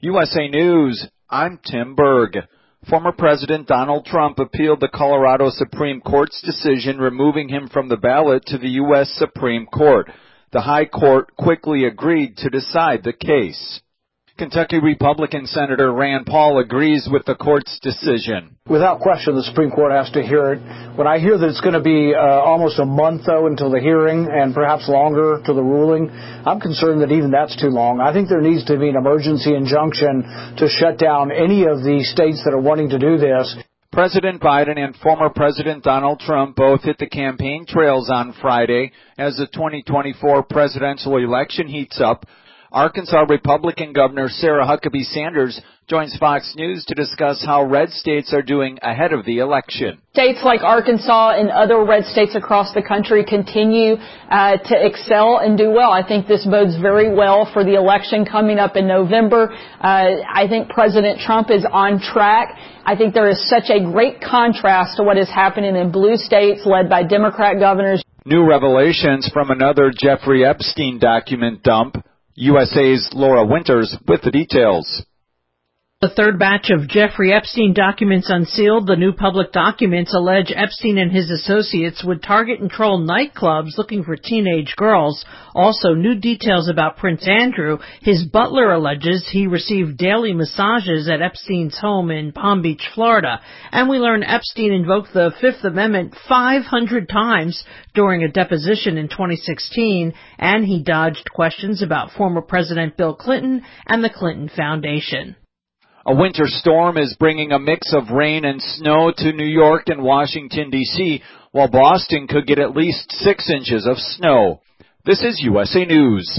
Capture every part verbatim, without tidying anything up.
U S A News, I'm Tim Berg. Former President Donald Trump appealed the Colorado Supreme Court's decision removing him from the ballot to the U S Supreme Court. The High Court quickly agreed to decide the case. Kentucky Republican Senator Rand Paul agrees with the court's decision. Without question, the Supreme Court has to hear it. When I hear that it's going to be uh, almost a month, though, until the hearing and perhaps longer to the ruling, I'm concerned that even that's too long. I think there needs to be an emergency injunction to shut down any of the states that are wanting to do this. President Biden and former President Donald Trump both hit the campaign trails on Friday as the twenty twenty-four presidential election heats up. Arkansas Republican Governor Sarah Huckabee Sanders joins Fox News to discuss how red states are doing ahead of the election. States like Arkansas and other red states across the country continue uh, to excel and do well. I think this bodes very well for the election coming up in November. Uh, I think President Trump is on track. I think there is such a great contrast to what is happening in blue states led by Democrat governors. New revelations from another Jeffrey Epstein document dump. U S A's Laura Winters with the details. The third batch of Jeffrey Epstein documents unsealed. The new public documents allege Epstein and his associates would target and troll nightclubs looking for teenage girls. Also, new details about Prince Andrew. His butler alleges he received daily massages at Epstein's home in Palm Beach, Florida. And we learn Epstein invoked the Fifth Amendment five hundred times during a deposition in twenty sixteen, and he dodged questions about former President Bill Clinton and the Clinton Foundation. A winter storm is bringing a mix of rain and snow to New York and Washington, D C, while Boston could get at least six inches of snow. This is U S A News.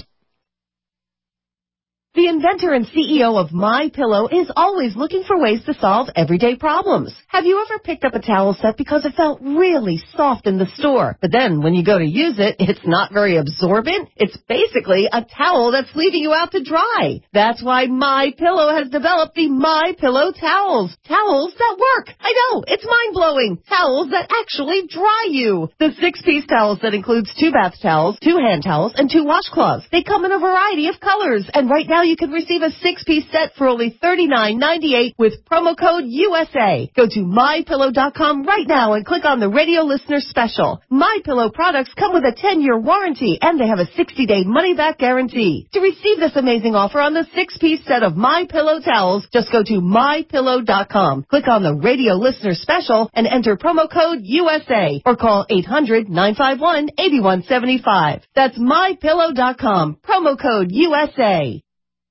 The inventor and C E O of MyPillow is always looking for ways to solve everyday problems. Have you ever picked up a towel set because it felt really soft in the store, but then when you go to use it, it's not very absorbent? It's basically a towel that's leaving you out to dry. That's why MyPillow has developed the MyPillow towels. Towels that work. I know, it's mind-blowing. Towels that actually dry you. The six-piece towels that includes two bath towels, two hand towels, and two washcloths. They come in a variety of colors, and right now you can receive a six-piece set for only thirty-nine ninety-eight with promo code U S A. Go to my pillow dot com right now and click on the radio listener special. MyPillow products come with a ten-year warranty, and they have a sixty-day money-back guarantee. To receive this amazing offer on the six-piece set of MyPillow towels, just go to my pillow dot com. Click on the radio listener special and enter promo code U S A or call eight hundred nine five one eight one seven five. That's my pillow dot com. Promo code U S A.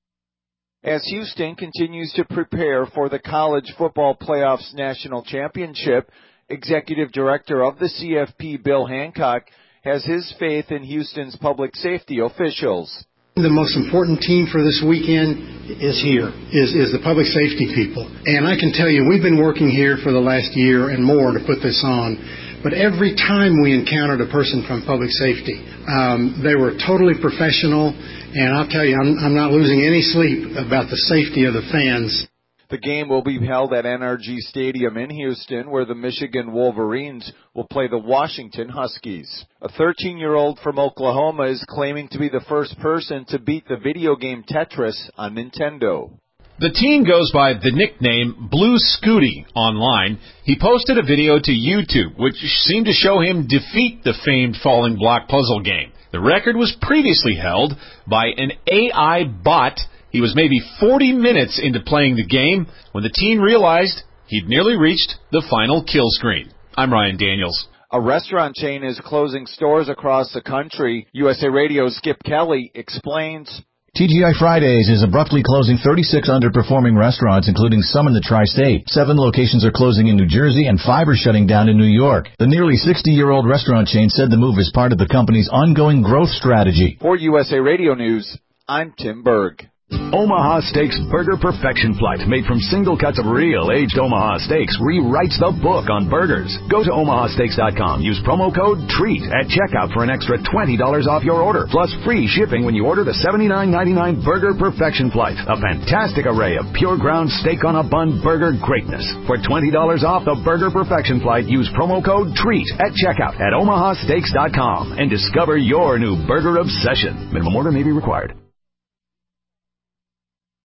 As Houston continues to prepare for the College Football Playoffs National Championship, Executive Director of the C F P, Bill Hancock, has his faith in Houston's public safety officials. The most important team for this weekend is here, is, is the public safety people. And I can tell you, we've been working here for the last year and more to put this on. But every time we encountered a person from public safety, um, they were totally professional. And I'll tell you, I'm, I'm not losing any sleep about the safety of the fans. The game will be held at N R G Stadium in Houston, where the Michigan Wolverines will play the Washington Huskies. A thirteen-year-old from Oklahoma is claiming to be the first person to beat the video game Tetris on Nintendo. The teen goes by the nickname Blue Scooty online. He posted a video to YouTube, which seemed to show him defeat the famed falling block puzzle game. The record was previously held by an A I bot. He was maybe forty minutes into playing the game when the teen realized he'd nearly reached the final kill screen. I'm Ryan Daniels. A restaurant chain is closing stores across the country. U S A Radio's Skip Kelly explains. T G I Fridays is abruptly closing thirty-six underperforming restaurants, including some in the tri-state. Seven locations are closing in New Jersey and five are shutting down in New York. The nearly sixty-year-old restaurant chain said the move is part of the company's ongoing growth strategy. For U S A Radio News, I'm Tim Berg. Omaha Steaks Burger Perfection Flight, made from single cuts of real aged Omaha steaks, rewrites the book on burgers. Go to omaha steaks dot com. Use promo code TREAT at checkout for an extra twenty dollars off your order, plus free shipping when you order the seventy-nine ninety-nine Burger Perfection Flight, a fantastic array of pure ground steak on a bun burger greatness. For twenty dollars off the Burger Perfection Flight, use promo code TREAT at checkout at omaha steaks dot com and discover your new burger obsession. Minimum order may be required.